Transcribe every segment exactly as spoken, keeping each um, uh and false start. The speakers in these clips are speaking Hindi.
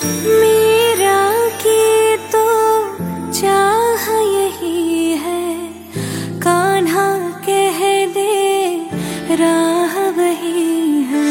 मेरा की तो चाह यही है, कान्हा कह दे राह वही है।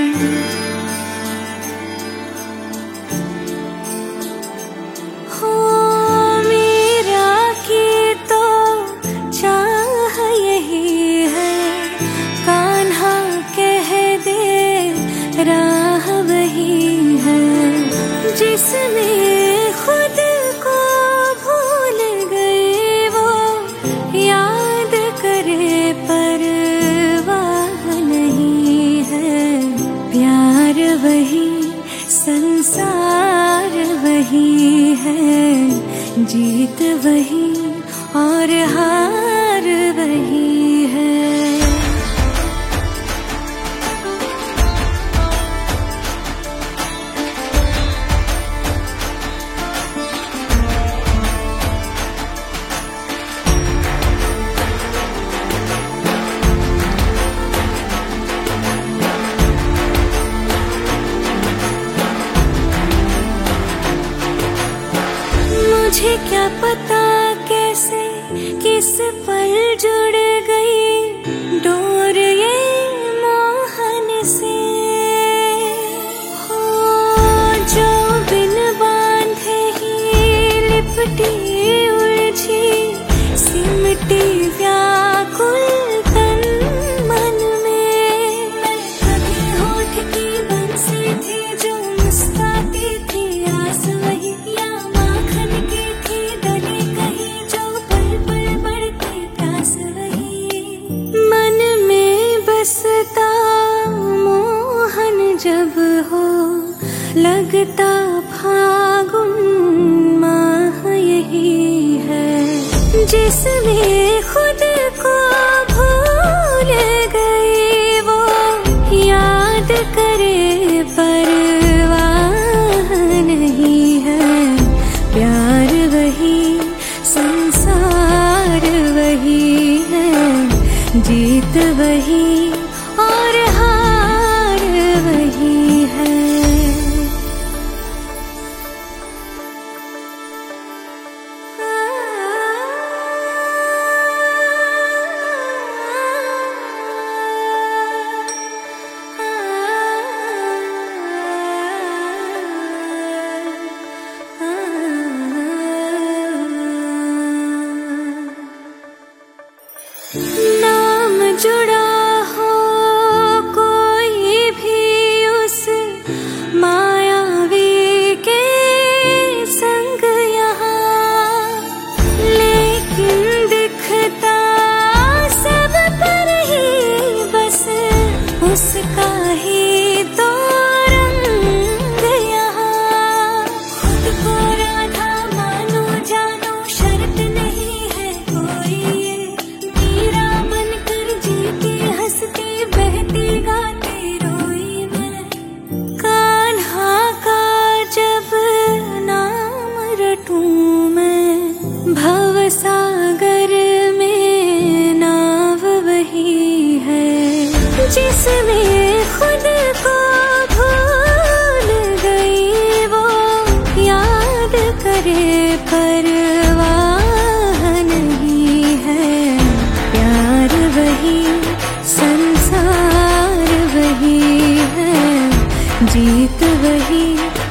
हो मेरा की तो चाह यही है, कान्हा कह दे राह वही है। जिसने खुद को भूल गए वो याद करे परवाह नहीं है। प्यार वही संसार वही है, जीत वही और हार वही है। मुझे क्या पता कैसे किस पर जुड़ गई डोर ये मोहन से। हो जो बिन बांधे ही लिपटी उलझी सिमटी व्याकुल तन मन में। कभी होठ की बंसी थी जो मुस्काती थी, आस वही या बसता मोहन जब हो, लगता फागुन माह यही है। जिसमें खुद को भूल गए वो याद करे परवाह नहीं है। प्यार वही संसार वही है, जीत वही और हार वही है। नाम जुड़ा हो कोई भी उस मायावी के संग यहाँ, लेकिन दिखता सब पर ही बस उसका ही तो रंग यहाँ। खुद को राधा मानो जानो शर्त नहीं है कोई, ये बनकर जीती हंसती बहती गाती रोई मैं। कान्हा का जब नाम रटूं मैं, भव सागर में नाव वही है। जिसमें खुद को भूल गई वो याद करे परवाह नहीं है। प्यार वही संसार वही है, जीत वही